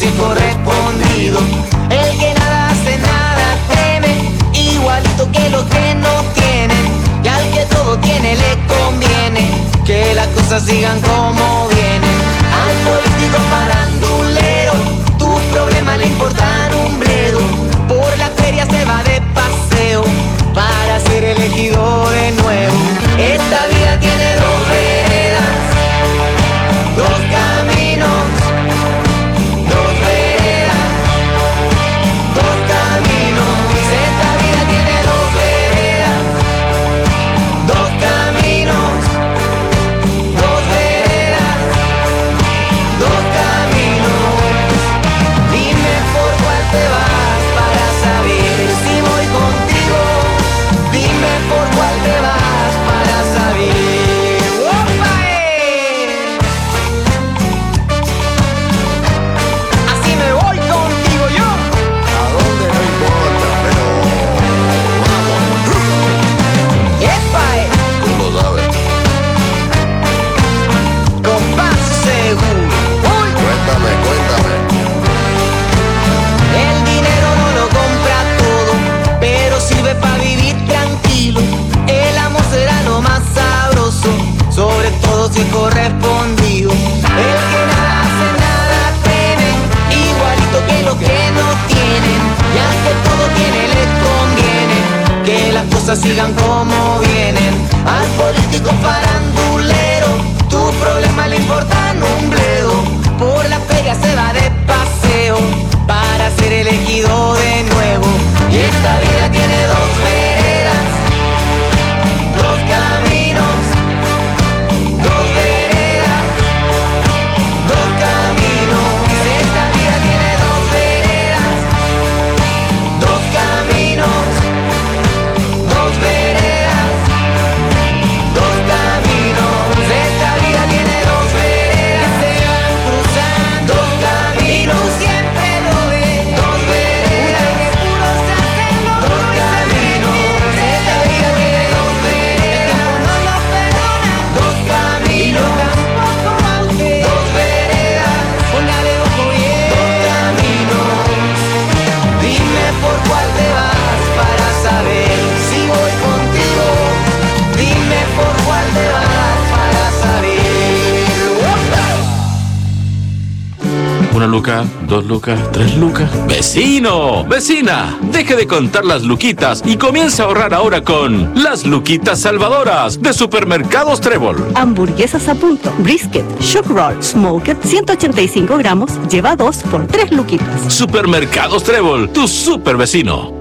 correspondido. El que nada hace nada teme, igualito que los que no tienen. Y al que todo tiene le conviene que las cosas sigan como vienen. Al político farandulero, tus problemas le importan un bledo. Por la feria se va de paseo para ser elegido de nuevo. Esta vida tiene dos veredas, dos caminos, dos veredas, dos caminos. Esta vida tiene dos veredas, dos caminos, dos veredas, dos caminos. Dime por cuál te vas para saber si voy contigo. Dime por cuál te vas para saber. ¡Opa! Así me voy contigo yo. ¿A dónde? No importa, pero vamos. ¡Epa! Tú lo sabes. Con paso seguro. ¡Uy! Cuéntame. El dinero no lo compra todo, pero sirve para vivir tranquilo. El amor será lo más sabroso, sobre todo si es correspondido. El que nada hace nada teme, igualito que los que no tienen. Y aunque todo tiene les conviene que las cosas sigan como vienen. Al político farandulero, tus problemas le importan un bledo. Por la feria se va de paseo para ser elegido de nuevo. Y esta vida tiene dos veredas, dos caminos, dos veredas, dos caminos. Esta vida tiene dos veredas, dos caminos, dos veredas, dos caminos. Esta vida tiene dos veredas que se van cruzando, dos caminos. Siempre lo ves, dos veredas que puros hacen los dos caminos. Esta vida tiene dos veredas, no lo perdonan, dos caminos. Tampoco a usted, dos veredas, póngale ojo bien, dos caminos. Dime por cuál te vas para saber si voy contigo. Dime por cuál te vas para saber. Una luca, 2 lucas, 3 lucas. ¡Vecino! ¡Vecina! Deje de contar las luquitas y comienza a ahorrar ahora con las luquitas salvadoras de Supermercados Trébol. Hamburguesas a punto, brisket, shock roll, smoked, 185 gramos, lleva 2 por 3 luquitas. Supermercados Trébol, tu super vecino.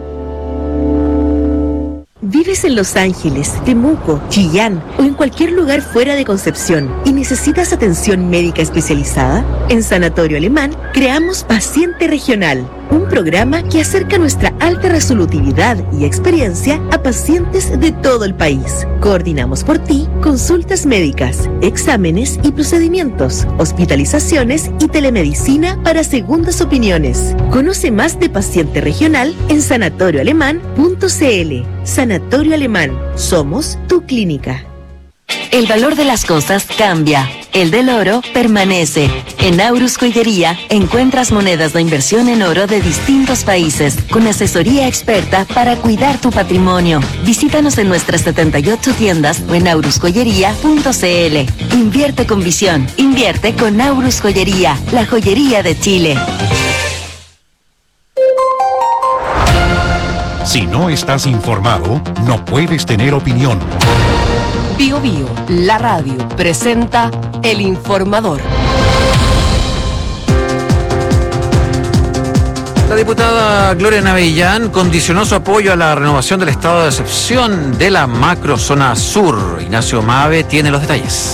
¿Vives en Los Ángeles, Temuco, Chillán o en cualquier lugar fuera de Concepción y necesitas atención médica especializada? En Sanatorio Alemán creamos Paciente Regional, un programa que acerca nuestra alta resolutividad y experiencia a pacientes de todo el país. Coordinamos por ti consultas médicas, exámenes y procedimientos, hospitalizaciones y telemedicina para segundas opiniones. Conoce más de Paciente Regional en sanatorioalemán.cl. Sanatorio Alemán, somos tu clínica. El valor de las cosas cambia, el del oro permanece. En Aurus Joyería encuentras monedas de inversión en oro de distintos países, con asesoría experta para cuidar tu patrimonio. Visítanos en nuestras 78 tiendas o en aurusjoyería.cl. Invierte con visión, invierte con Aurus Joyería, la joyería de Chile. Si no estás informado, no puedes tener opinión. Bio Bio, la radio, presenta El Informador. La diputada Gloria Navellán condicionó su apoyo a la renovación del estado de excepción de la macrozona sur. Ignacio Mave tiene los detalles.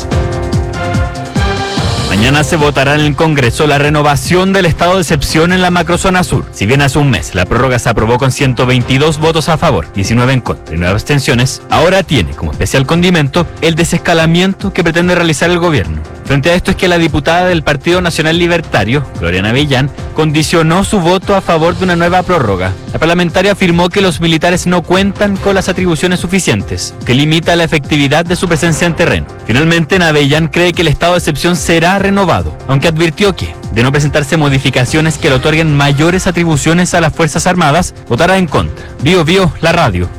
Mañana se votará en el Congreso la renovación del estado de excepción en la macrozona sur. Si bien hace un mes la prórroga se aprobó con 122 votos a favor, 19 en contra y 9 abstenciones, ahora tiene como especial condimento el desescalamiento que pretende realizar el gobierno. Frente a esto es que la diputada del Partido Nacional Libertario, Gloria Navellán, condicionó su voto a favor de una nueva prórroga. La parlamentaria afirmó que los militares no cuentan con las atribuciones suficientes, que limita la efectividad de su presencia en terreno. Finalmente, Navellán cree que el estado de excepción será renovado, aunque advirtió que, de no presentarse modificaciones que le otorguen mayores atribuciones a las Fuerzas Armadas, votará en contra. Bio Bio, la radio.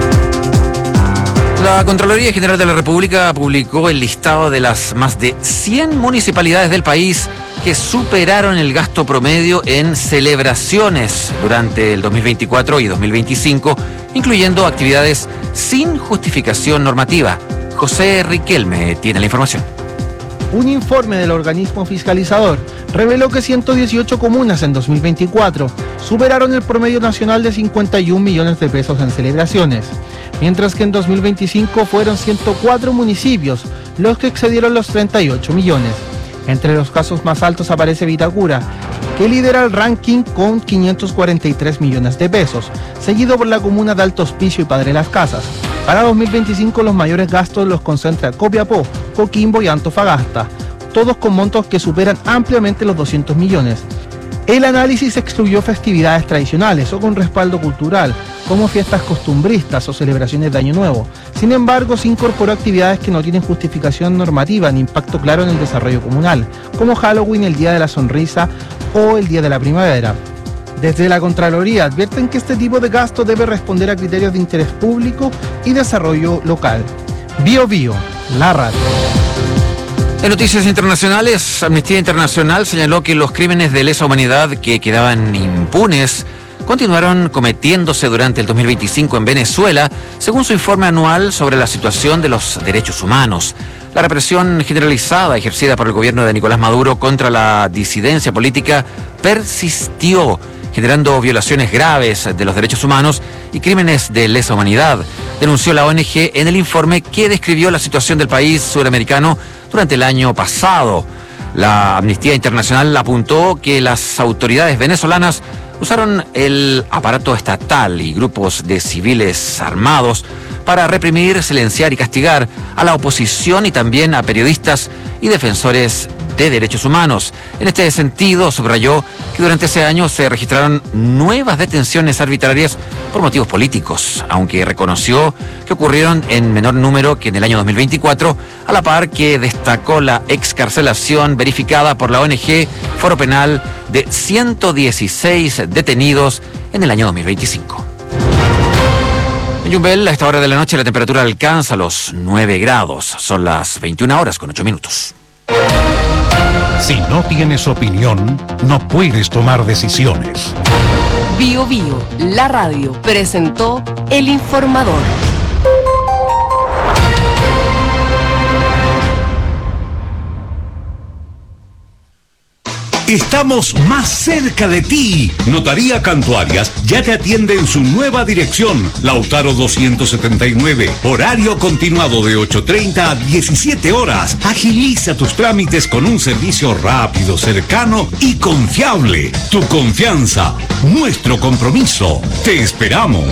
La Contraloría General de la República publicó el listado de las más de 100 municipalidades del país que superaron el gasto promedio en celebraciones durante el 2024 y 2025, incluyendo actividades sin justificación normativa. José Riquelme tiene la información. Un informe del organismo fiscalizador reveló que 118 comunas en 2024 superaron el promedio nacional de 51 millones de pesos en celebraciones, mientras que en 2025 fueron 104 municipios los que excedieron los 38 millones. Entre los casos más altos aparece Vitacura, que lidera el ranking con 543 millones de pesos, seguido por la comuna de Alto Hospicio y Padre Las Casas. Para 2025 los mayores gastos los concentra Copiapó, Coquimbo y Antofagasta, todos con montos que superan ampliamente los 200 millones. El análisis excluyó festividades tradicionales o con respaldo cultural, como fiestas costumbristas o celebraciones de Año Nuevo. Sin embargo, se incorporó actividades que no tienen justificación normativa ni impacto claro en el desarrollo comunal, como Halloween, el Día de la Sonrisa o el Día de la Primavera. Desde la Contraloría advierten que este tipo de gasto debe responder a criterios de interés público y desarrollo local. Bio Bio, la radio. En noticias internacionales, Amnistía Internacional señaló que los crímenes de lesa humanidad que quedaban impunes continuaron cometiéndose durante el 2025 en Venezuela, según su informe anual sobre la situación de los derechos humanos. La represión generalizada ejercida por el gobierno de Nicolás Maduro contra la disidencia política persistió, generando violaciones graves de los derechos humanos y crímenes de lesa humanidad, denunció la ONG en el informe que describió la situación del país suramericano durante el año pasado. La Amnistía Internacional apuntó que las autoridades venezolanas usaron el aparato estatal y grupos de civiles armados para reprimir, silenciar y castigar a la oposición y también a periodistas y defensores de derechos humanos. En este sentido, subrayó que durante ese año se registraron nuevas detenciones arbitrarias por motivos políticos, aunque reconoció que ocurrieron en menor número que en el año 2024, a la par que destacó la excarcelación verificada por la ONG Foro Penal de 116 detenidos en el año 2025. En Yumbel, a esta hora de la noche, la temperatura alcanza los 9 grados. Son las 21 horas con 8 minutos. Si no tienes opinión, no puedes tomar decisiones. Bio Bio, la radio, presentó El Informador. Estamos más cerca de ti. Notaría Cantuarias ya te atiende en su nueva dirección, Lautaro 279. Horario continuado de 8:30 a 17 horas. Agiliza tus trámites con un servicio rápido, cercano y confiable. Tu confianza, nuestro compromiso. Te esperamos.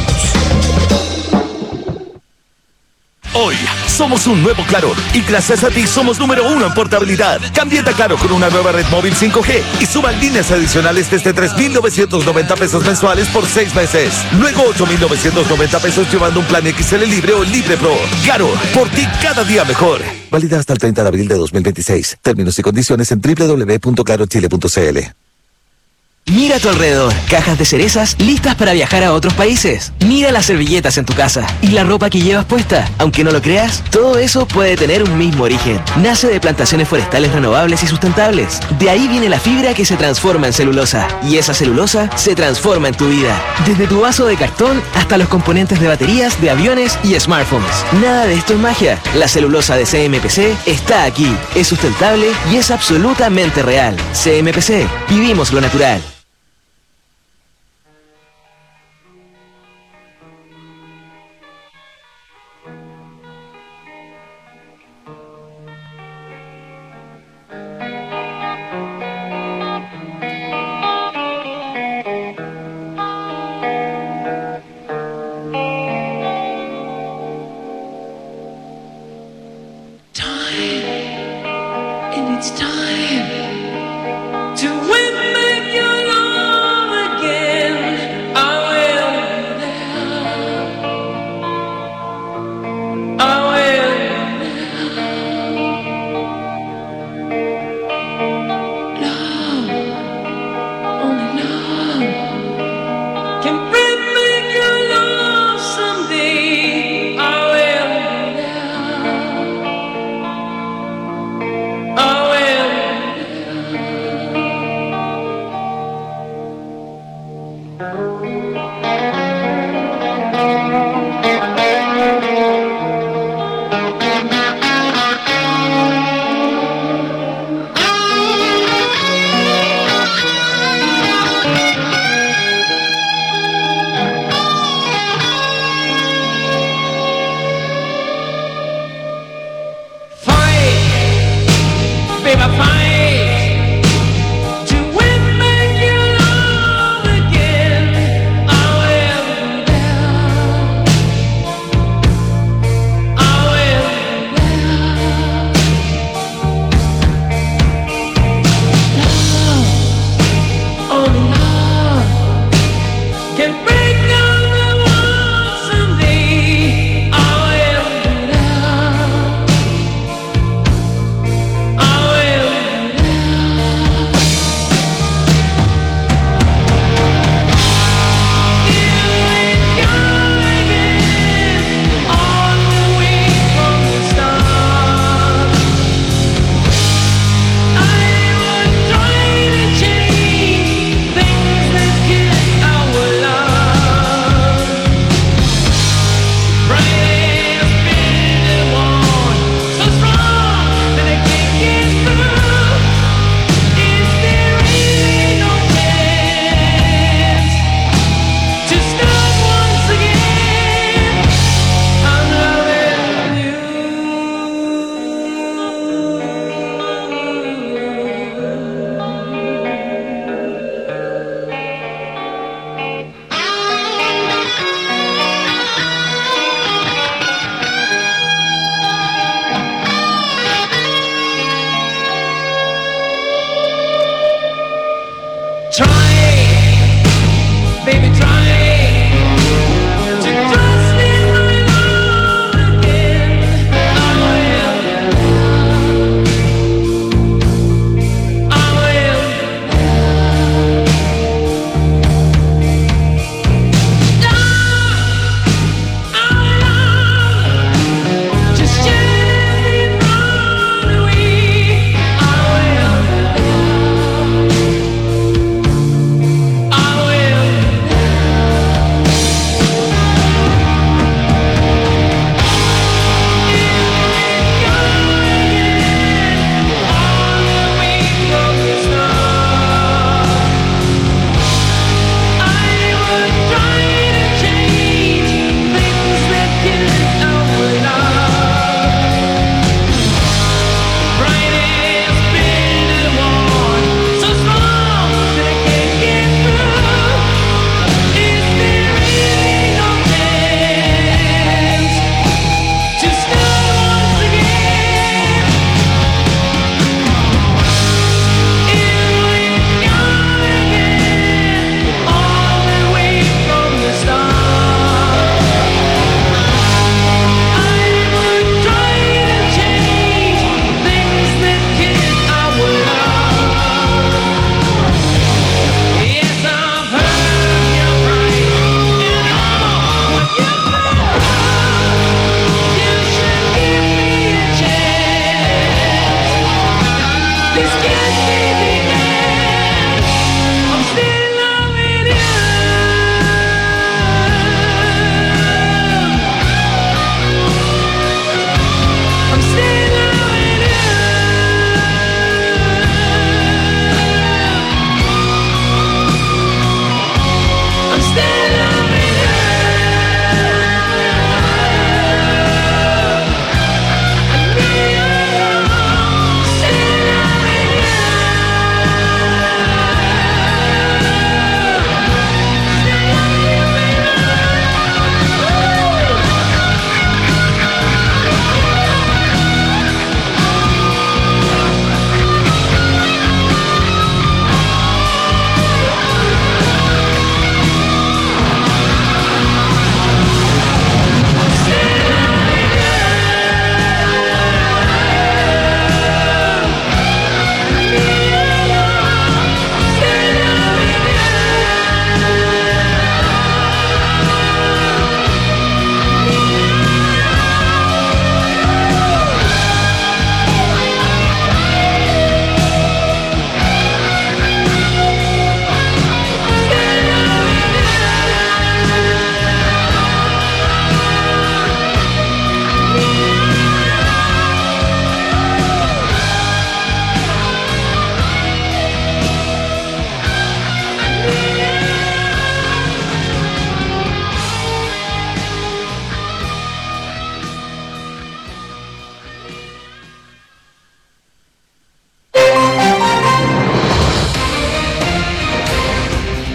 Hoy somos un nuevo Claro y gracias a ti somos número 1 en portabilidad. Cámbiate a Claro con una nueva red móvil 5G y suban líneas adicionales desde 3,990 pesos mensuales por 6 meses. Luego 8,990 pesos llevando un plan XL Libre o Libre Pro. Claro, por ti cada día mejor. Válida hasta el 30 de abril de 2026. Términos y condiciones en www.clarochile.cl. Mira a tu alrededor, cajas de cerezas listas para viajar a otros países. Mira las servilletas en tu casa y la ropa que llevas puesta. Aunque no lo creas, todo eso puede tener un mismo origen. Nace de plantaciones forestales renovables y sustentables. De ahí viene la fibra que se transforma en celulosa. Y esa celulosa se transforma en tu vida. Desde tu vaso de cartón hasta los componentes de baterías, de aviones y smartphones. Nada de esto es magia. La celulosa de CMPC está aquí. Es sustentable y es absolutamente real. CMPC, vivimos lo natural. Love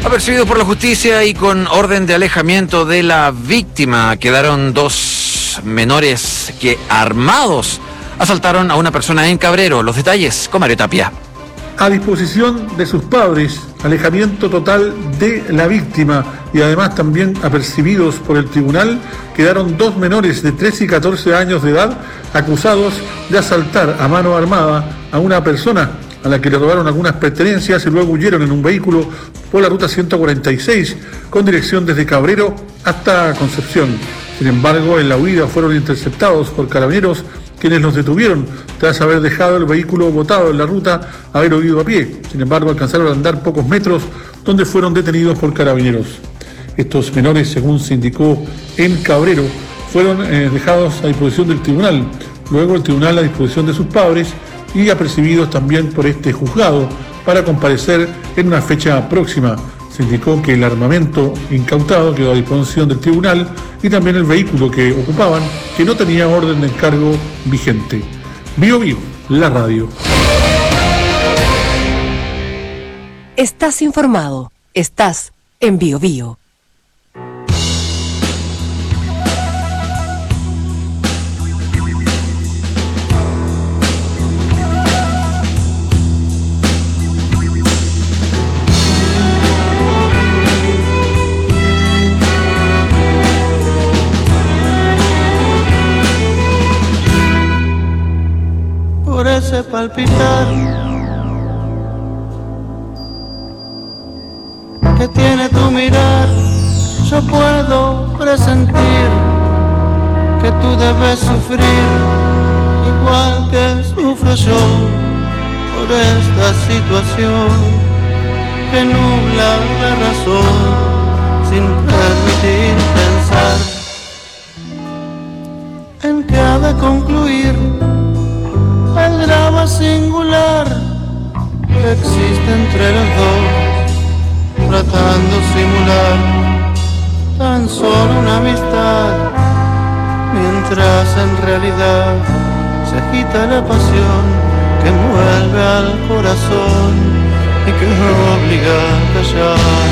Apercibidos por la justicia y con orden de alejamiento de la víctima, quedaron 2 menores que, armados, asaltaron a una persona en Cabrero. Los detalles con Mario Tapia. A disposición de sus padres, alejamiento total de la víctima y además también apercibidos por el tribunal, quedaron 2 menores de 13 y 14 años de edad acusados de asaltar a mano armada a una persona a la que le robaron algunas pertenencias y luego huyeron en un vehículo por la ruta 146 con dirección desde Cabrero hasta Concepción. Sin embargo, en la huida fueron interceptados por carabineros, quienes los detuvieron tras haber dejado el vehículo botado en la ruta, haber huido a pie. Sin embargo, alcanzaron a andar pocos metros, donde fueron detenidos por carabineros. Estos menores, según se indicó en Cabrero, fueron dejados a disposición del tribunal. Luego el tribunal a disposición de sus padres y apercibidos también por este juzgado para comparecer en una fecha próxima. Se indicó que el armamento incautado quedó a disposición del tribunal y también el vehículo que ocupaban, que no tenía orden de encargo vigente. Bio Bio, la radio. Estás informado. Estás en Bio Bio. Por ese palpitar que tiene tu mirar, yo puedo presentir que tú debes sufrir igual que sufro yo por esta situación que nubla la razón sin permitir pensar en que ha de concluir el drama singular que existe entre los dos, tratando simular tan solo una amistad, mientras en realidad se agita la pasión que envuelve al corazón y que obliga a callar.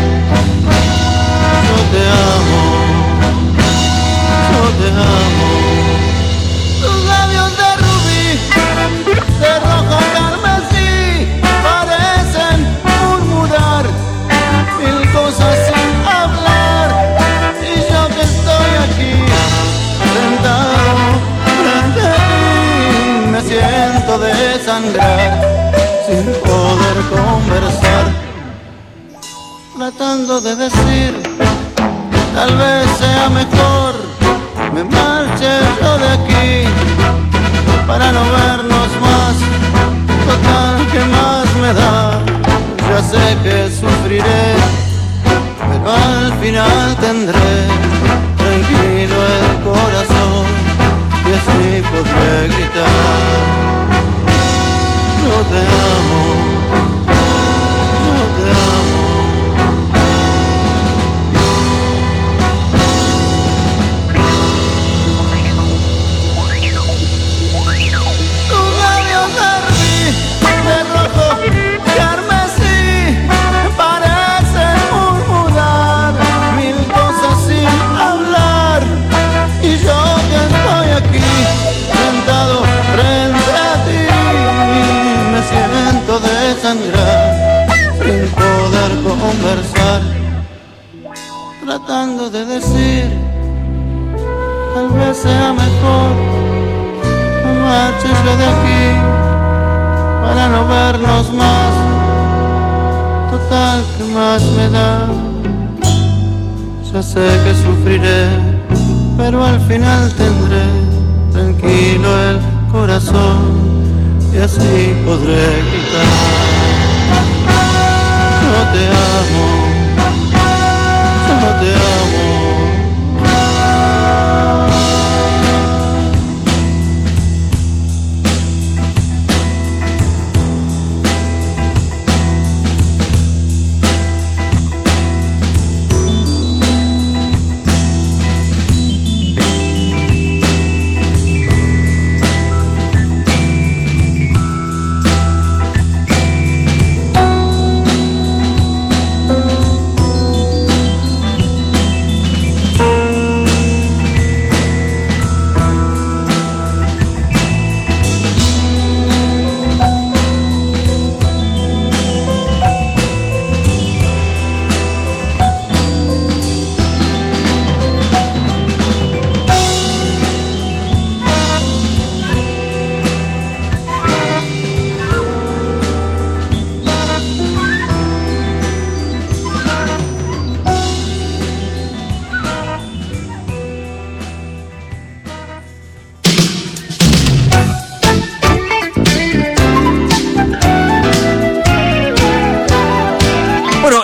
Yo te amo, yo te amo. Tus labios de rojo carmesí parecen murmurar mil cosas sin hablar, y yo que estoy aquí sentado frente a ti me siento desangrar sin poder conversar, tratando de decir tal vez sea mejor me marche yo de aquí para no vernos más, total que más me da, ya sé que sufriré, pero al final tendré tranquilo el corazón y así podré gritar, yo te amo, yo te amo. Sin poder conversar, tratando de decir tal vez sea mejor me marche yo de aquí para no vernos más, total que más me da, ya sé que sufriré, pero al final tendré tranquilo el corazón y así podré gritar. Yo te amo, yo te amo.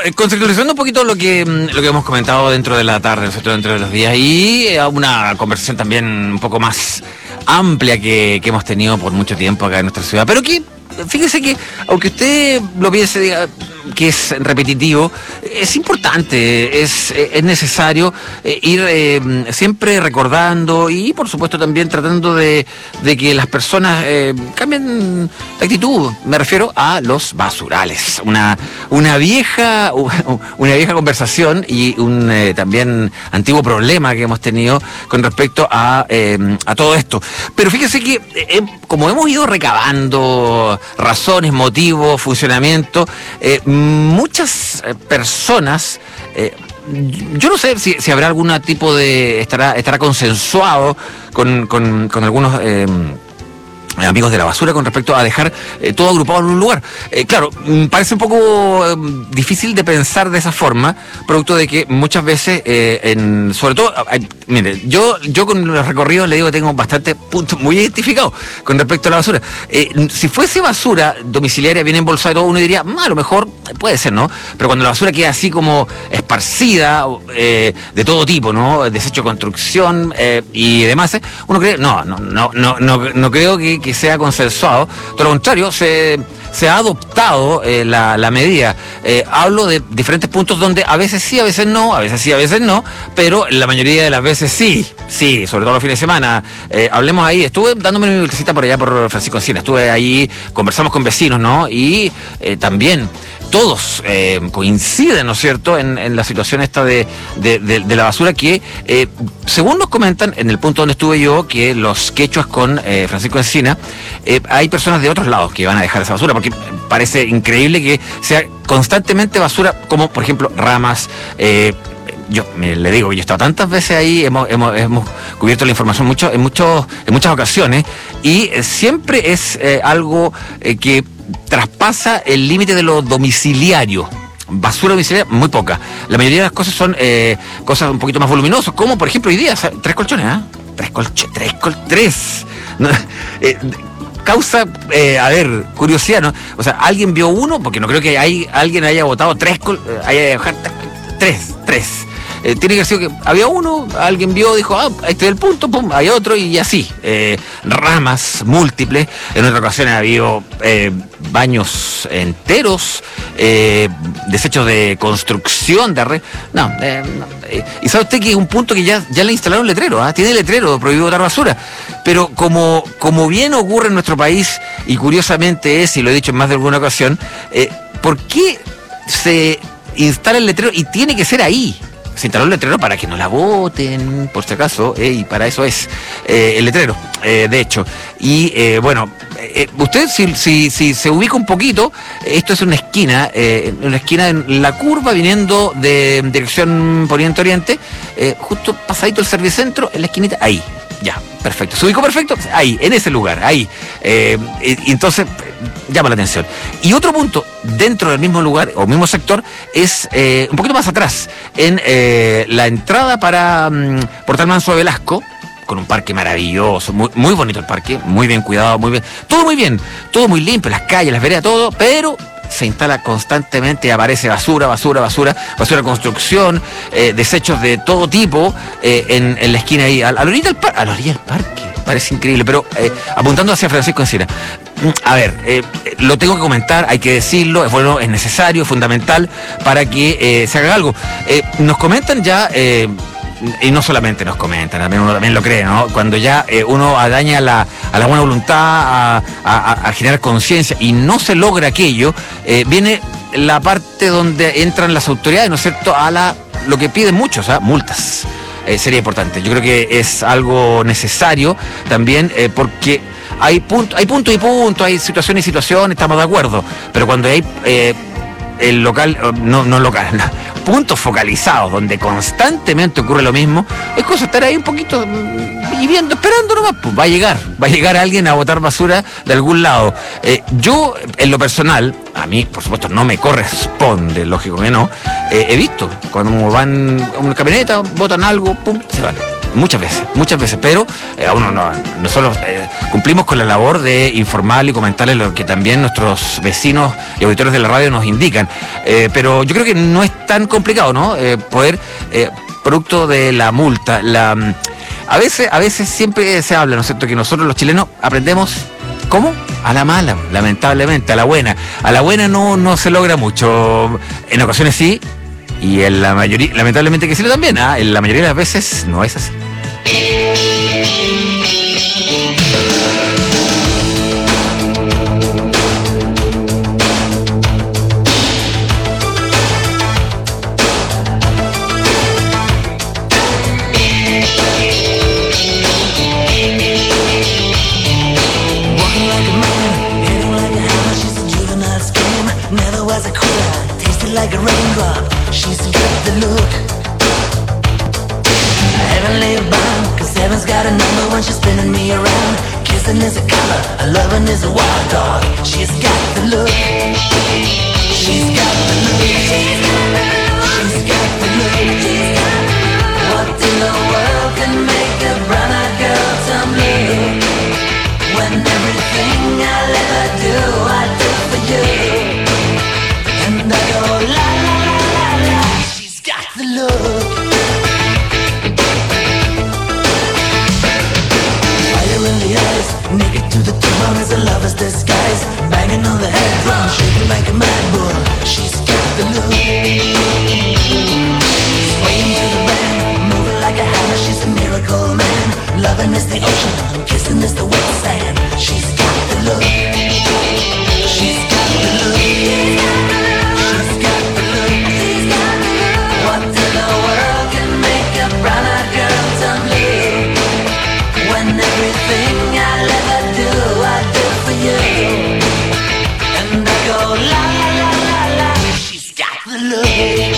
conceptualizando un poquito lo que hemos comentado dentro de la tarde, nosotros dentro de los días, y una conversación también un poco más amplia que hemos tenido por mucho tiempo acá en nuestra ciudad, pero que, fíjese que, aunque usted lo piense, diga que es repetitivo, es importante, es necesario ir siempre recordando y, por supuesto, también tratando de que las personas cambien de actitud. Me refiero a los basurales. Una vieja conversación y un también antiguo problema que hemos tenido con respecto a todo esto. Pero fíjese que, como hemos ido recabando razones, motivos, funcionamiento, muchas personas, yo no sé si habrá algún tipo de, estará consensuado con algunos amigos de la basura con respecto a dejar todo agrupado en un lugar. Claro, parece un poco difícil de pensar de esa forma, producto de que muchas veces, sobre todo, mire, yo con los recorridos le digo que tengo bastantes puntos muy identificados con respecto a la basura. Si fuese basura domiciliaria bien embolsada y todo, uno diría, a lo mejor puede ser, ¿no? Pero cuando la basura queda así como esparcida, de todo tipo, ¿no? Desecho de construcción y demás, uno cree, no creo que sea consensuado. Todo lo contrario, se ha adoptado la medida. Hablo de diferentes puntos donde a veces sí, a veces no, a veces sí, a veces no, pero la mayoría de las veces sí, sobre todo los fines de semana. Hablemos ahí, estuve dándome una vueltecita por allá por Francisco Encina, estuve ahí, conversamos con vecinos, ¿no? Y también todos coinciden, ¿no es cierto?, en la situación esta de la basura que, según nos comentan, en el punto donde estuve yo, que los quechuas con Francisco Encina, hay personas de otros lados que van a dejar esa basura, porque parece increíble que sea constantemente basura, como por ejemplo ramas. Yo le digo que yo he estado tantas veces ahí, hemos cubierto la información en muchas ocasiones, y siempre es algo que traspasa el límite de lo domiciliario. Basura domiciliaria, muy poca. La mayoría de las cosas son cosas un poquito más voluminosas, como por ejemplo hoy día, 3 colchones, tres. No, causa, curiosidad, ¿no? O sea, alguien vio uno, porque no creo que alguien haya votado tres. Tiene que haber sido que había uno, alguien vio, dijo, este es el punto, pum, hay otro, y así. Ramas múltiples. En otras ocasiones ha habido baños enteros, desechos de construcción, de red. Y sabe usted que es un punto que ya le instalaron letrero, tiene letrero, prohibido botar basura. Pero como bien ocurre en nuestro país, y curiosamente y lo he dicho en más de alguna ocasión, ¿por qué se instala el letrero y tiene que ser ahí? Se instaló el letrero para que no la boten, por si acaso, y para eso es el letrero, de hecho. Y usted si se ubica un poquito, esto es una esquina en la curva viniendo de dirección poniente-oriente, justo pasadito el Servicentro, en la esquinita, ahí. Ya, perfecto. ¿Se ubicó perfecto? Ahí, en ese lugar, ahí. Y entonces llama la atención. Y otro punto, dentro del mismo lugar, o mismo sector, es un poquito más atrás, en la entrada para Portal Manso de Velasco, con un parque maravilloso, muy bonito el parque, muy bien cuidado, todo muy limpio, las calles, las veredas, todo, pero se instala constantemente, aparece basura de construcción, desechos de todo tipo en la esquina ahí, a la orilla del parque, parece increíble, pero apuntando hacia Francisco Encina. A ver, lo tengo que comentar, hay que decirlo, es bueno, es necesario, es fundamental para que se haga algo. Nos comentan ya, y no solamente nos comentan, también uno también lo cree, ¿no? Cuando ya uno daña a la buena voluntad, a generar conciencia y no se logra aquello, viene la parte donde entran las autoridades, ¿no es cierto?, a lo que piden muchos, multas. Sería importante. Yo creo que es algo necesario también, porque hay punto y punto, hay situaciones y situaciones, estamos de acuerdo, pero cuando hay el local, no puntos focalizados donde constantemente ocurre lo mismo, es cosa estar ahí un poquito y viendo, esperando nomás, pues va a llegar alguien a botar basura de algún lado. Yo, en lo personal, a mí, por supuesto, no me corresponde, lógico que no, he visto, cuando van a una camioneta, botan algo, pum, se van. muchas veces, pero nosotros cumplimos con la labor de informarle y comentarle lo que también nuestros vecinos y auditores de la radio nos indican, pero yo creo que no es tan complicado, ¿no? Poder, producto de la multa, a veces siempre se habla, ¿no es cierto?, que nosotros los chilenos aprendemos, ¿cómo? A la mala, lamentablemente, a la buena no se logra mucho, en ocasiones sí, y en la mayoría, lamentablemente que sí también, en la mayoría de las veces no es así. Like a raindrop, she's got the look. Heavenly bound, cause heaven's got a number when she's spinning me around. Kissing is a color, a loving is a wild dog. She's got the look. She's got the look. She's got the look. What in the world can make a brown-eyed girl turn blue? When everything I'll ever do, I do for you. And I go la la la la la. She's got the look. Fire in the eyes, naked to the tomb as a lover's disguise. Banging on the head drum, shaking like a mad bull. She's got the look. Swaying to the band, moving like a hammer. She's a miracle man. Loving is the ocean, kissing is the wet sand. She's got the look. She's got the look. What in the world can make a brown-eyed girl turn blue? When everything I'll ever do, I do for you. And I go la la la la la. She's got the look.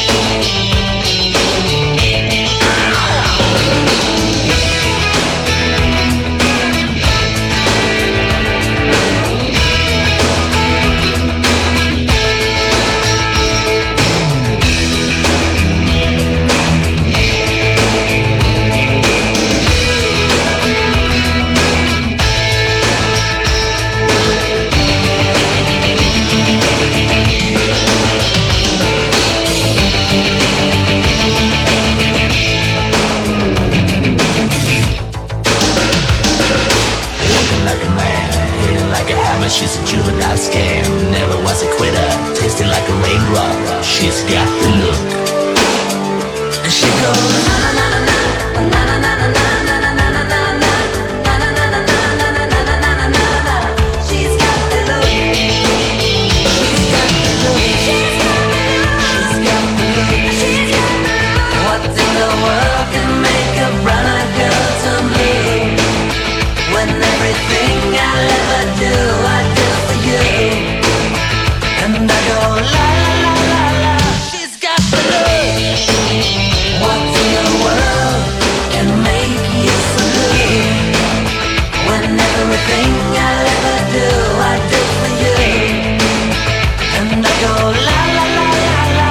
She's a juvenile scam, never was a quitter, tasting like a raindrop. She's got the look. And she goes na na na na na na na na na na na na na na. She's got the look. She's got the look. She's got the look. She's got the look. What in the world can make a brown-eyed girl turn blue? When everything I'll ever do, I do for you. And I go la la la la la. She's got the look. What in the world can make you so blue? When everything I'll ever do, I do for you. And I go la la la la la.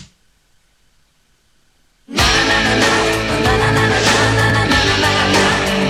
Na na na na na na na na na na na na na.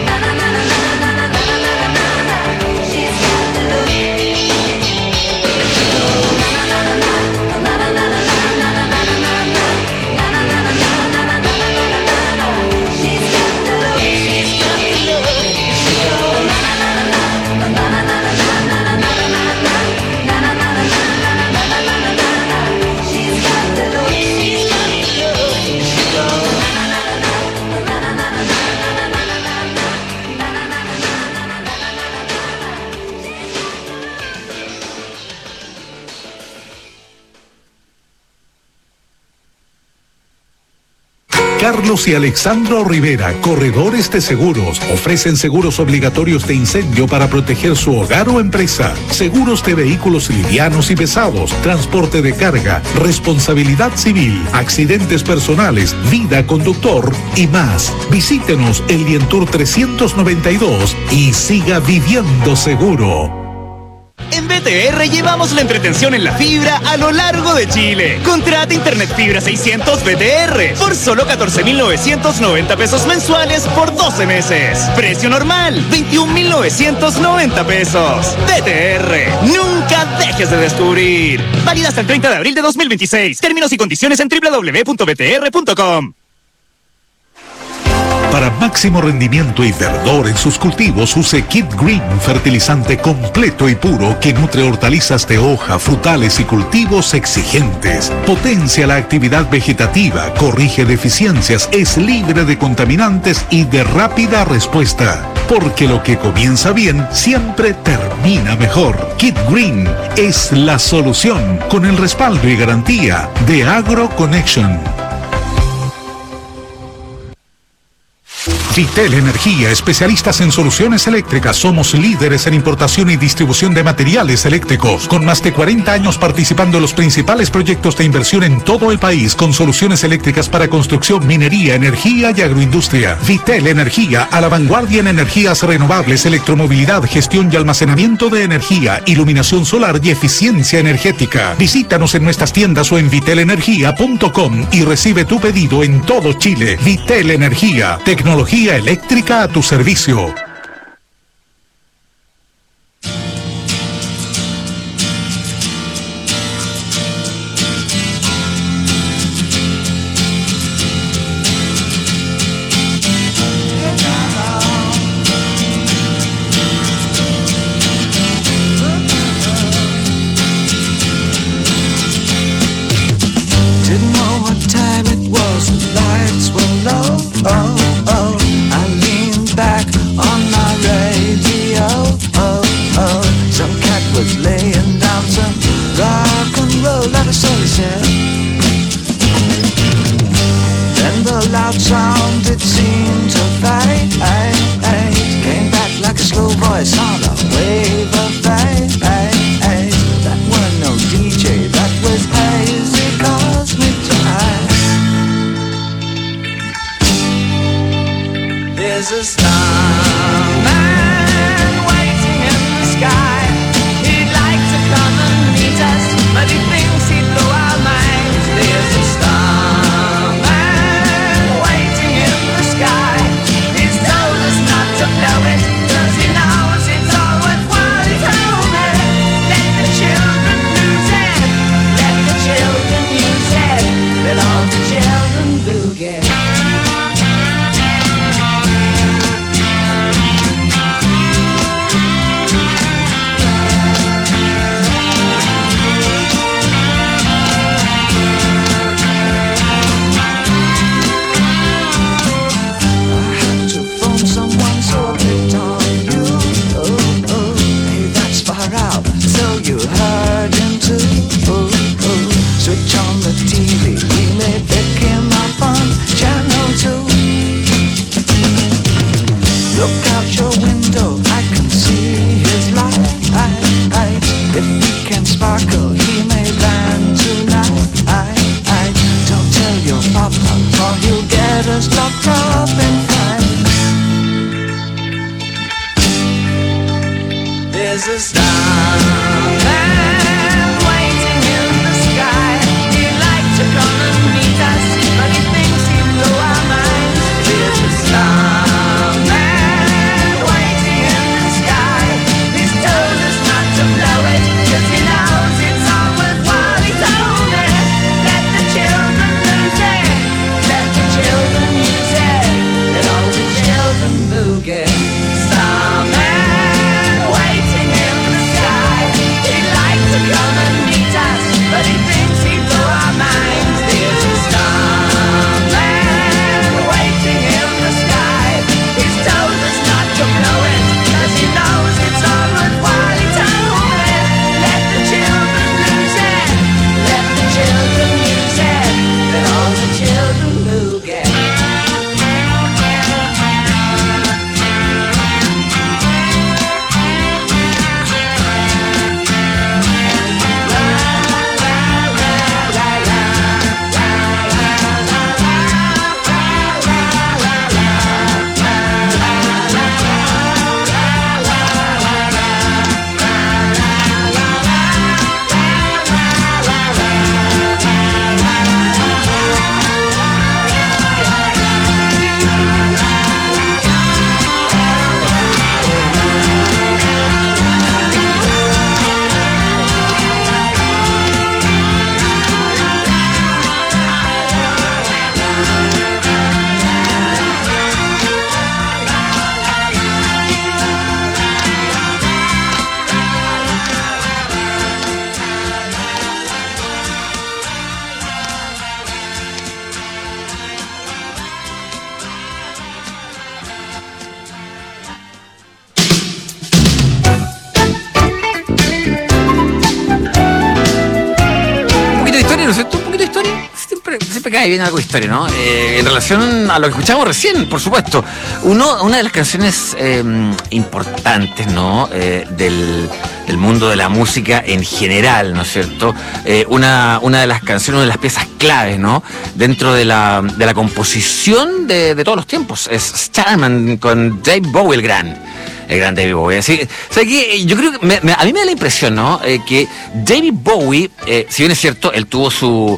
Carlos y Alexandro Rivera, corredores de seguros, ofrecen seguros obligatorios de incendio para proteger su hogar o empresa, seguros de vehículos livianos y pesados, transporte de carga, responsabilidad civil, accidentes personales, vida conductor y más. Visítenos en Lientour 392 y siga viviendo seguro. En BTR llevamos la entretención en la fibra a lo largo de Chile. Contrata Internet Fibra 600 BTR por solo 14.990 pesos mensuales por 12 meses. Precio normal, 21.990 pesos. BTR, nunca dejes de descubrir. Válida hasta el 30 de abril de 2026. Términos y condiciones en www.btr.com. Para máximo rendimiento y verdor en sus cultivos, use Kid Green, fertilizante completo y puro que nutre hortalizas de hoja, frutales y cultivos exigentes. Potencia la actividad vegetativa, corrige deficiencias, es libre de contaminantes y de rápida respuesta. Porque lo que comienza bien siempre termina mejor. Kid Green es la solución con el respaldo y garantía de AgroConnection. Vitel Energía, especialistas en soluciones eléctricas. Somos líderes en importación y distribución de materiales eléctricos, con más de 40 años participando en los principales proyectos de inversión en todo el país, con soluciones eléctricas para construcción, minería, energía y agroindustria. Vitel Energía, a la vanguardia en energías renovables, electromovilidad, gestión y almacenamiento de energía, iluminación solar y eficiencia energética. Visítanos en nuestras tiendas o en vitelenergia.com y recibe tu pedido en todo Chile. Vitel Energía, tecnología eléctrica a tu servicio. Didn't know what time it was, the lights were low. Oh, oh. I leaned back on acá ahí viene algo de historia, ¿no? En relación a lo que escuchamos recién, por supuesto. Una de las canciones importantes, ¿no? Del mundo de la música en general, ¿no es cierto? Una de las canciones, una de las piezas claves, ¿no? Dentro de la composición de todos los tiempos. Es Starman con David Bowie, el gran David Bowie. Así que yo creo que a mí me da la impresión, ¿no? Que David Bowie, si bien es cierto, él tuvo su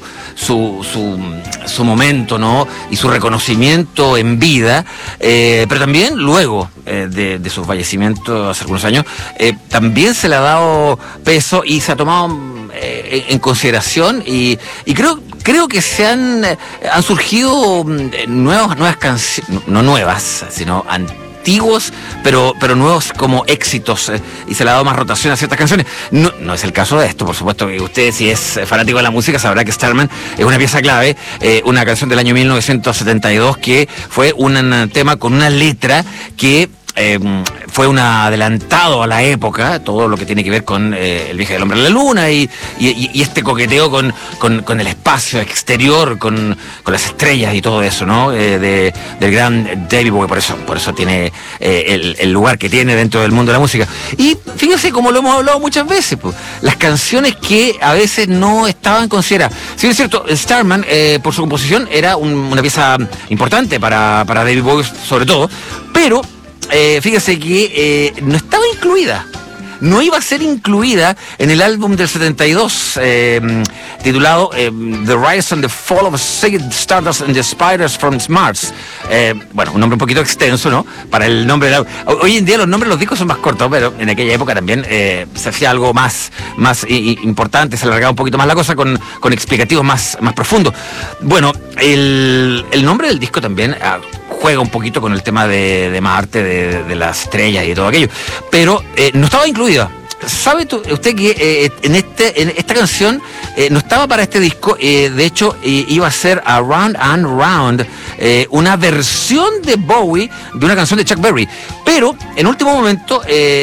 momento, ¿no? Y su reconocimiento en vida, pero también luego de su fallecimiento hace algunos años, también se le ha dado peso y se ha tomado en consideración y creo que han surgido nuevas canciones, no nuevas, sino antiguos, pero nuevos como éxitos, y se le ha dado más rotación a ciertas canciones. No es el caso de esto, por supuesto, que usted, si es fanático de la música, sabrá que Starman es una pieza clave, una canción del año 1972 que fue un tema con una letra que fue un adelantado a la época, todo lo que tiene que ver con el viaje del hombre a la luna y este coqueteo con el espacio exterior, con las estrellas y todo eso, ¿no? Del gran David Bowie, por eso tiene el lugar que tiene dentro del mundo de la música. Y fíjense, como lo hemos hablado muchas veces, pues, las canciones que a veces no estaban consideradas. Si bien es cierto, Starman, por su composición, era una pieza importante para David Bowie sobre todo, pero fíjese que no estaba incluida, no iba a ser incluida en el álbum del 72 titulado The Rise and the Fall of Ziggy Stardust and the Spiders from Mars. Bueno, un nombre un poquito extenso, ¿no? Para el nombre del álbum. Hoy en día los nombres de los discos son más cortos, pero en aquella época también se hacía algo más importante, se alargaba un poquito más la cosa con explicativos más profundos. Bueno, el nombre del disco también juega un poquito con el tema de Marte, de las estrellas y todo aquello, pero no estaba incluida. ¿Sabe usted que en esta canción no estaba para este disco? De hecho, iba a ser Around and Round, una versión de Bowie de una canción de Chuck Berry, pero en último momento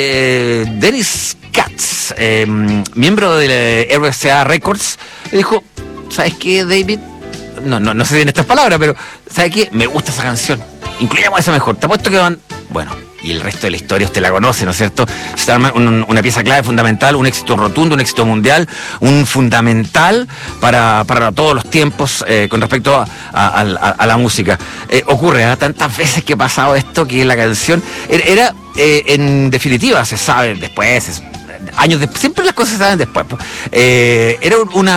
Dennis Katz, miembro de RCA Records, le dijo: ¿sabes qué, David? No sé si en estas palabras, pero ¿sabes qué? Me gusta esa canción, incluyamos esa mejor. Te apuesto que van... Bueno, y el resto de la historia usted la conoce, ¿no es cierto? Starman, una pieza clave, fundamental, un éxito rotundo, un éxito mundial, un fundamental para todos los tiempos con respecto a la música. Ocurre tantas veces que ha pasado esto, que la canción era en definitiva, se sabe después, años después, siempre las cosas se saben después. Era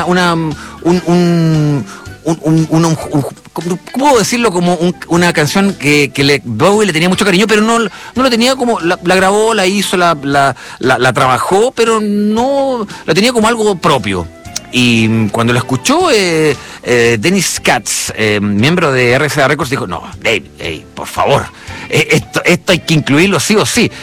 ¿cómo puedo decirlo? Como una canción que Bowie le tenía mucho cariño, pero no lo tenía como, la grabó, la hizo, la trabajó, pero no la tenía como algo propio. Y cuando lo escuchó Dennis Katz, miembro de RCA Records, dijo: no, Dave, por favor, esto hay que incluirlo sí o sí.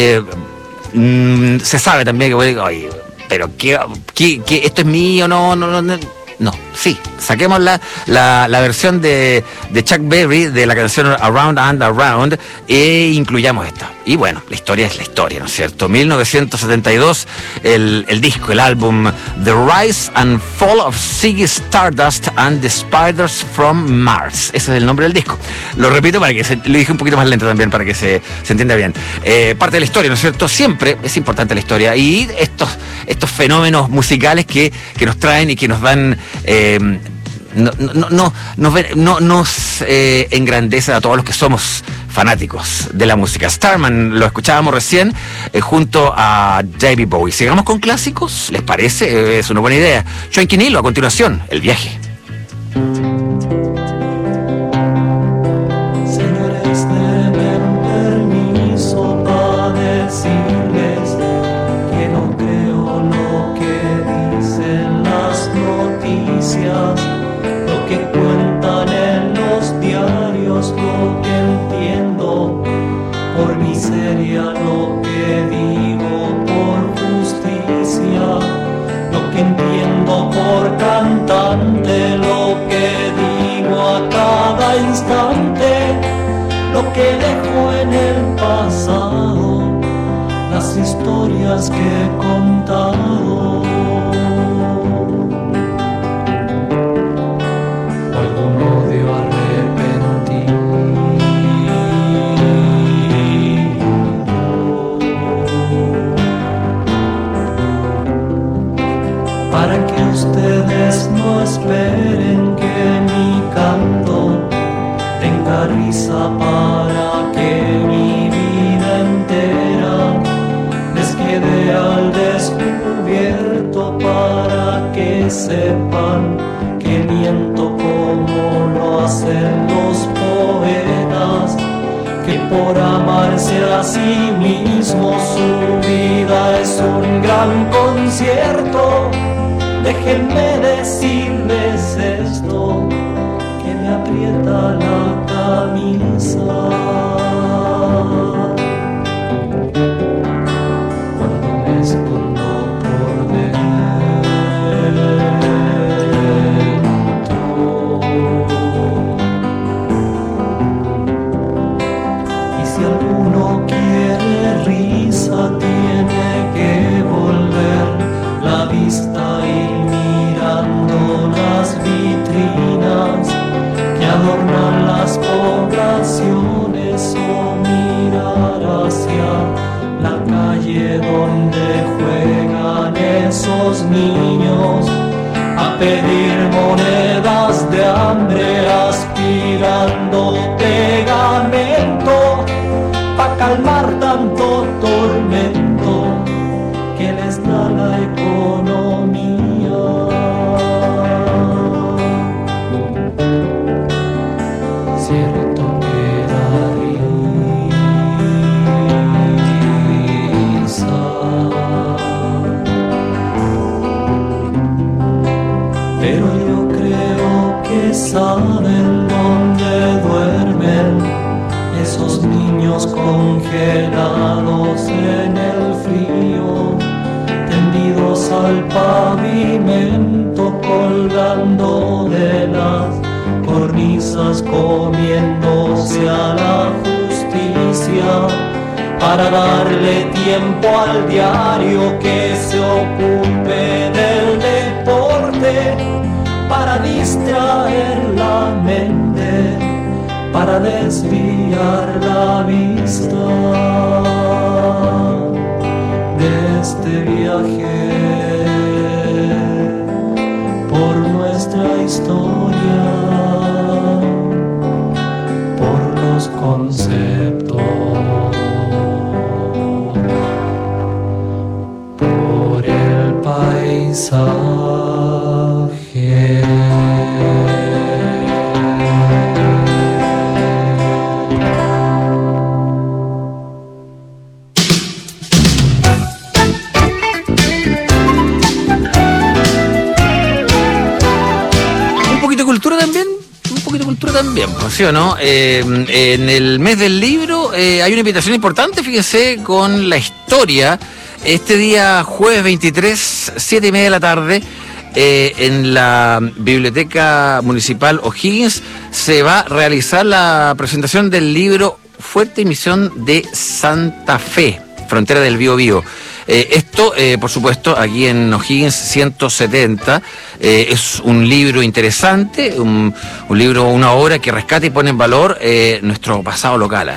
Se sabe también que, oye, pero ¿qué, esto es mío? No, sí, saquemos la versión de Chuck Berry de la canción Around and Around e incluyamos esta. Y bueno, la historia es la historia, ¿no es cierto? 1972, el disco, el álbum The Rise and Fall of Ziggy Stardust and the Spiders from Mars. Ese es el nombre del disco. Lo repito para que lo dije un poquito más lento también, para que se entienda bien. Parte de la historia, ¿no es cierto? Siempre es importante la historia y estos fenómenos musicales que nos traen y que nos dan... nos engrandece a todos los que somos fanáticos de la música. Starman lo escuchábamos recién junto a David Bowie. Sigamos con clásicos, ¿les parece? Es una buena idea. Joaquín Quinilo, a continuación, El viaje. Señores, denme permiso para decirles que no creo lo que dicen las noticias, lo que cuentan en los diarios, lo que entiendo por miseria, lo que digo por justicia, lo que entiendo por cantante, lo que digo a cada instante, lo que dejo en el pasado, las historias que he contado. para que ustedes no esperen que mi canto tenga risa, para que mi vida entera les quede al descubierto, para que sepan que miento como lo hacen los poetas, que por amarse a sí mismo su vida es un gran concierto. Déjenme decirles esto, que me aprieta la camisa cuando me escondo por dentro. Y si alguno quiere risa, tiene que volver la vista y mirando las vitrinas que adornan las poblaciones, o mirar hacia la calle donde juegan esos niños a pedir monedas de hambre, aspirando pegamento pa' calmar tanto tormento que les da la economía. Cierto que da risa, pero yo creo que saben dónde duermen esos niños congelados en el frío, tendidos al pavimento, colgando de las cornisas, comiéndose a la justicia, para darle tiempo al diario que se ocupe del deporte, para distraer la mente, para desviar la vista de este viaje por nuestra historia, por los conceptos, por el paisaje. También, ¿sí o no? En el mes del libro hay una invitación importante, fíjense, con la historia. Este día, jueves 23, 7:30 de la tarde, en la Biblioteca Municipal O'Higgins, se va a realizar la presentación del libro Fuerte Emisión de Santa Fe, Frontera del Bío Bío. Esto, por supuesto, aquí en O'Higgins 170, es un libro interesante, un libro, una obra que rescata y pone en valor nuestro pasado local,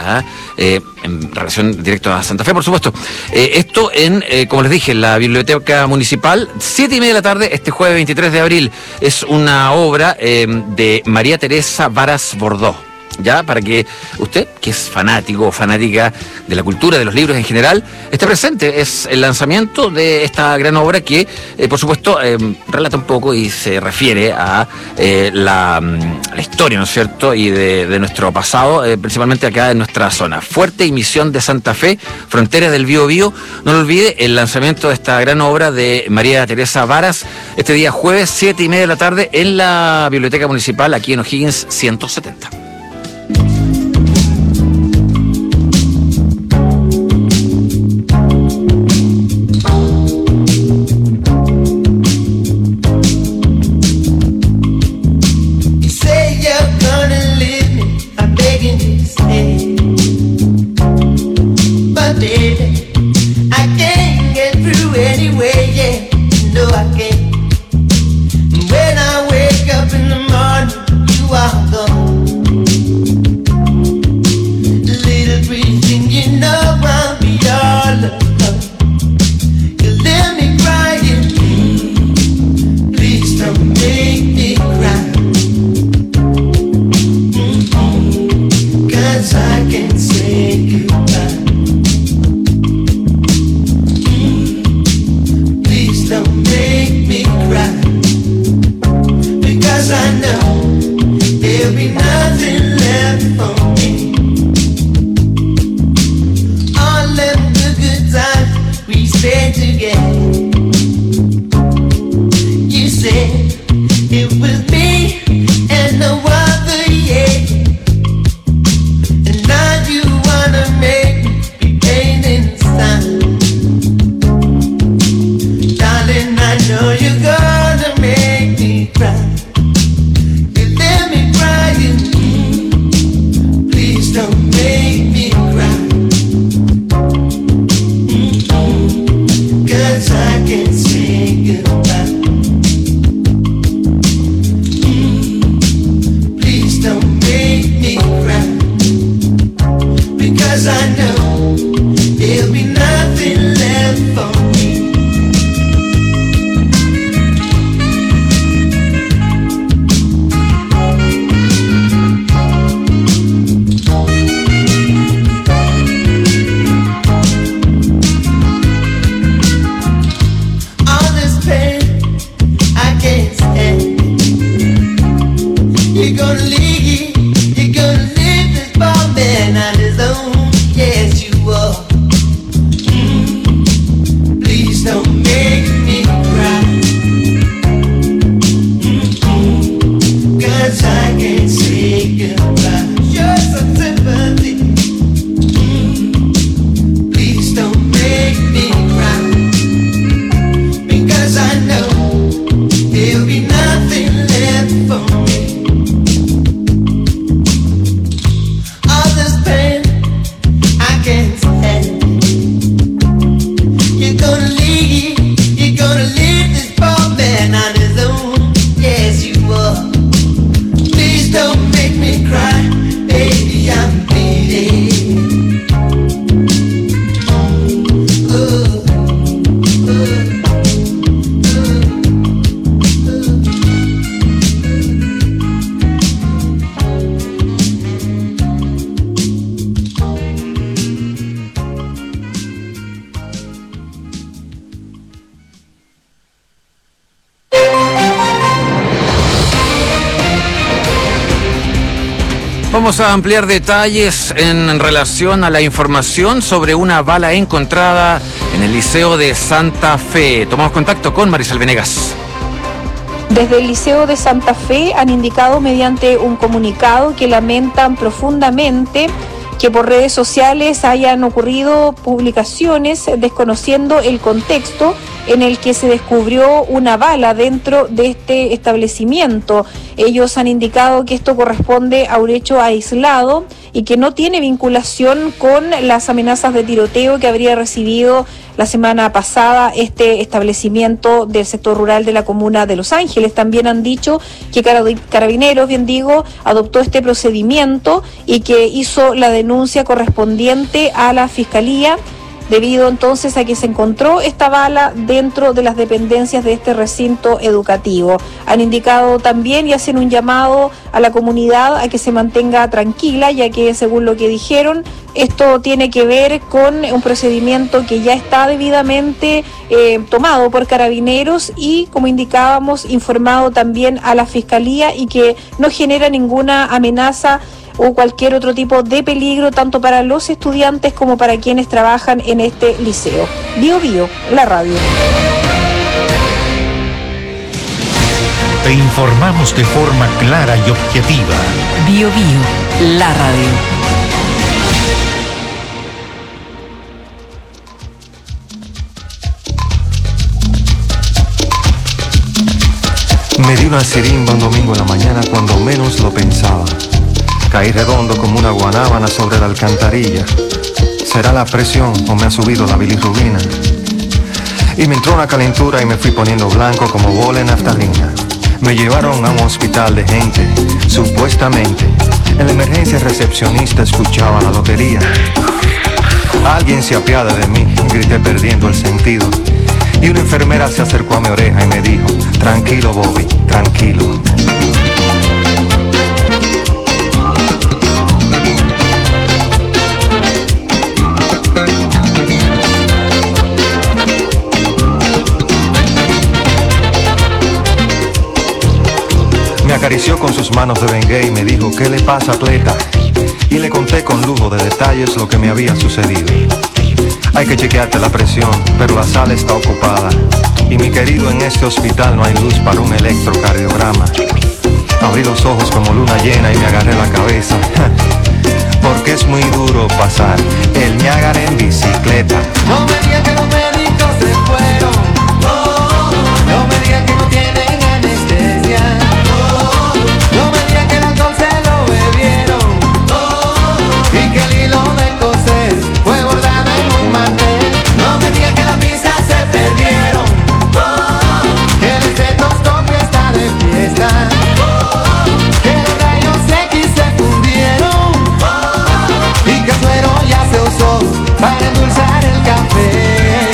en relación directa a Santa Fe, por supuesto. Esto como les dije, en la Biblioteca Municipal, 7:30 de la tarde, este jueves 23 de abril. Es una obra de María Teresa Varas Bordó. Ya, para que usted, que es fanático o fanática de la cultura, de los libros en general, esté presente. Es el lanzamiento de esta gran obra que, por supuesto, relata un poco y se refiere a la historia, ¿no es cierto?, y de nuestro pasado, principalmente acá en nuestra zona. Fuerte Emisión de Santa Fe, Frontera del Bío Bío. No lo olvide, el lanzamiento de esta gran obra de María Teresa Varas, este día jueves, 7:30 de la tarde, en la Biblioteca Municipal, aquí en O'Higgins 170. When I wake up in the morning, you are gone. vamos a ampliar detalles en relación a la información sobre una bala encontrada en el Liceo de Santa Fe. Tomamos contacto con Marisol Venegas. Desde el Liceo de Santa Fe han indicado mediante un comunicado que lamentan profundamente que por redes sociales hayan ocurrido publicaciones desconociendo el contexto en el que se descubrió una bala dentro de este establecimiento. Ellos han indicado que esto corresponde a un hecho aislado y que no tiene vinculación con las amenazas de tiroteo que habría recibido la semana pasada este establecimiento del sector rural de la comuna de Los Ángeles. También han dicho que Carabineros, bien digo, adoptó este procedimiento y que hizo la denuncia correspondiente a la Fiscalía, debido entonces a que se encontró esta bala dentro de las dependencias de este recinto educativo. Han indicado también y hacen un llamado a la comunidad a que se mantenga tranquila, ya que según lo que dijeron, esto tiene que ver con un procedimiento que ya está debidamente tomado por Carabineros y, como indicábamos, informado también a la Fiscalía, y que no genera ninguna amenaza o cualquier otro tipo de peligro, tanto para los estudiantes como para quienes trabajan en este liceo. Bio Bio, la radio. Te informamos de forma clara y objetiva. Bio Bio, la radio. Me di una sirimba un domingo en la mañana cuando menos lo pensaba. Caí redondo como una guanábana sobre la alcantarilla. ¿Será la presión o me ha subido la bilirrubina? Y me entró una calentura y me fui poniendo blanco como bola en naftalina. Me llevaron a un hospital de gente, supuestamente. En la emergencia el recepcionista escuchaba la lotería. Alguien se apiada de mí, grité perdiendo el sentido. Y una enfermera se acercó a mi oreja y me dijo: tranquilo, Bobby, tranquilo. Me acarició con sus manos de Bengay y me dijo: ¿qué le pasa, atleta? Y le conté con lujo de detalles lo que me había sucedido. Hay que chequearte la presión, pero la sala está ocupada. Y mi querido, en este hospital no hay luz para un electrocardiograma. Abrí los ojos como luna llena y me agarré la cabeza. Porque es muy duro pasar el Niágara en bicicleta. No me digan que los médicos se fueron. No me digan que no tienen anestesia. No me digan que el alcohol se lo bebieron. Y que el hilo de coser fue bordado en un mantel. No me digan que las pizzas se perdieron. Que el estetoscopio está de fiesta. Que los rayos X se fundieron. Y que el suero ya se usó para endulzar el café.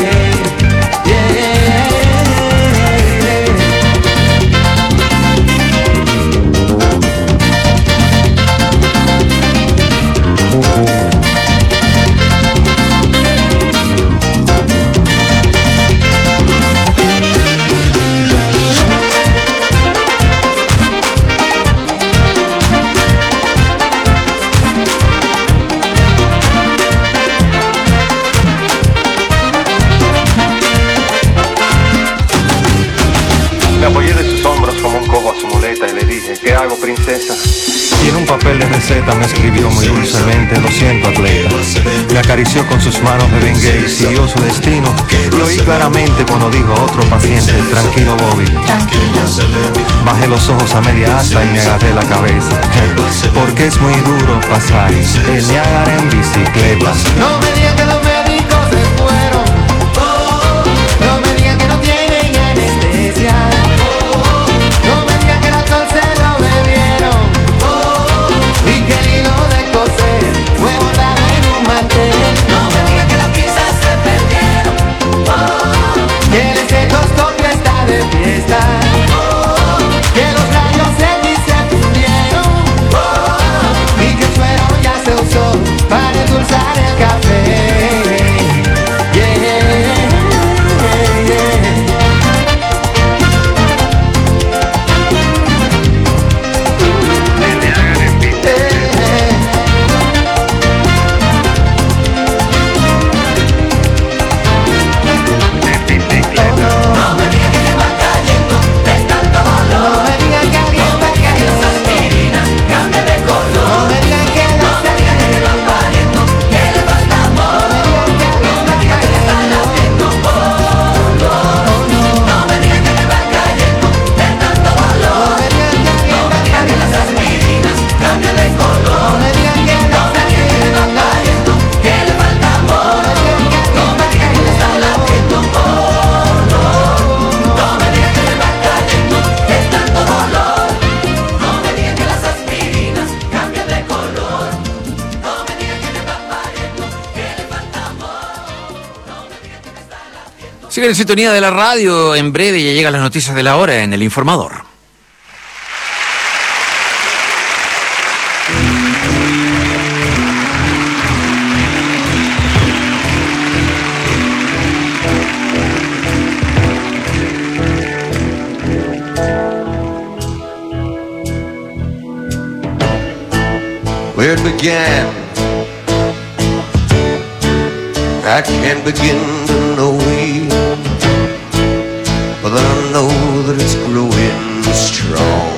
¿Qué hago, princesa? Y en un papel de receta me escribió muy dulcemente: lo siento, atleta. Me acarició con sus manos de Bengay y siguió su destino. Y oí claramente cuando dijo a otro paciente: tranquilo, Bobby. Bajé los ojos a media asta y me agarré la cabeza. Porque es muy duro pasar el Niágara en bicicleta. No me digan que los médicos se fueron. No me digan que no tienen anestesia. No me digan que el alcohol se lo bebieron. Y que el hilo de coser fue bordado en un mantel. No me digan que las pizzas se perdieron. Que el estetoscopio está de fiesta. Que los rayos X se fundieron. Y que el suero ya se usó para endulzar el café. Sigan en sintonía de la radio. En breve ya llegan las noticias de la hora en El Informador. Where it began, I can't begin to know it, but I know that it's growing strong.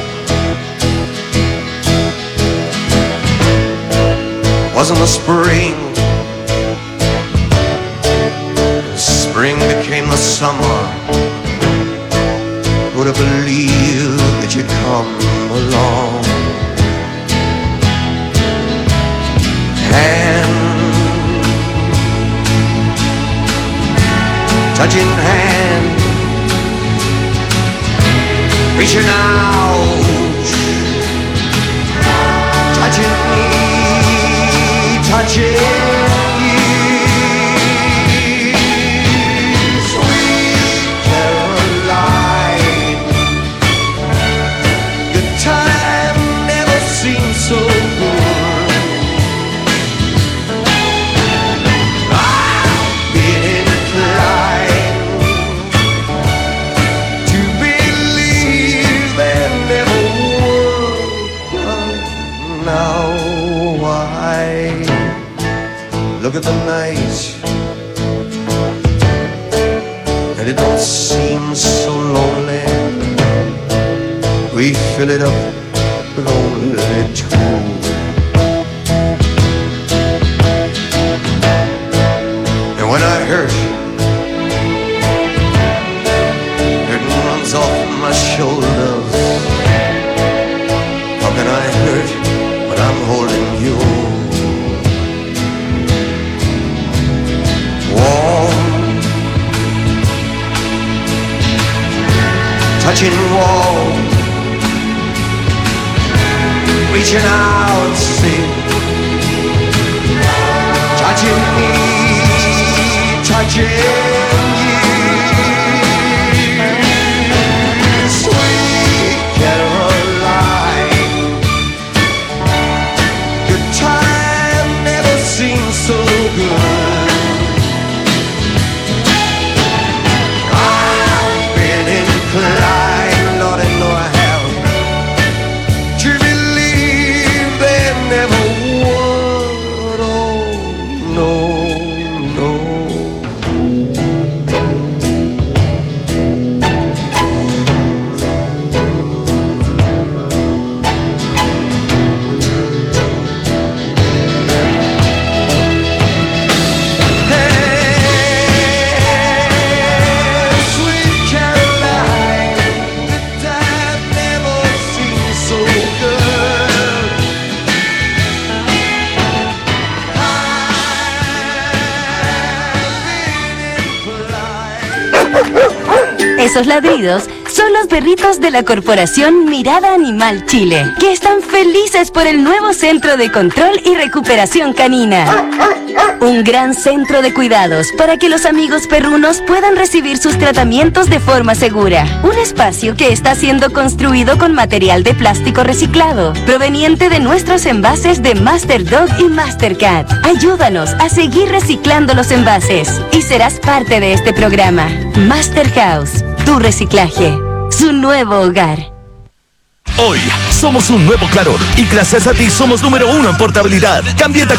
Wasn't the spring, spring became the summer. Would have believed that you'd come along. Touching hand, reaching out, touching me, touching you. Sweet Caroline, the time never seemed so good. Look at the night, and it don't seem so lonely. We fill it up with only two. And when I hurt, it runs off my shoulders. How can I hurt when I'm holding you? Touching wall, reaching out, see, touching me, touching you. Sweet Caroline, your time never seemed so good. Lord, I know I have to believe there never would. Oh, no, no. Esos ladridos son los perritos de la Corporación Mirada Animal Chile, que están felices por el nuevo Centro de Control y Recuperación Canina. Un gran centro de cuidados para que los amigos perrunos puedan recibir sus tratamientos de forma segura. Un espacio que está siendo construido con material de plástico reciclado, proveniente de nuestros envases de Master Dog y Master Cat. Ayúdanos a seguir reciclando los envases y serás parte de este programa. Master House, tu reciclaje, su nuevo hogar. Hoy somos un nuevo Claror y gracias a ti somos número 1 en portabilidad. Cámbiate